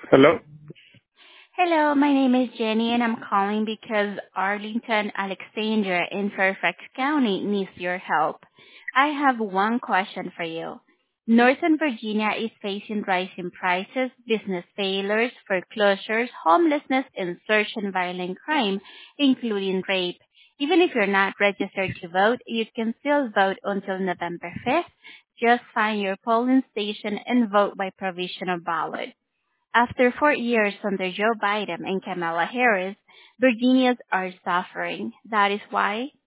Hello? Hello, my name is Jenny and I'm calling because Arlington, Alexandria in Fairfax County needs your help. I have one question for you. Northern Virginia is facing rising prices, business failures, foreclosures, homelessness, and surge in violent crime, including rape. Even if you're not registered to vote, you can still vote until November 5th. Just find your polling station and vote by provisional ballot. After 4 years under Joe Biden and Kamala Harris, Virginians are suffering. That is why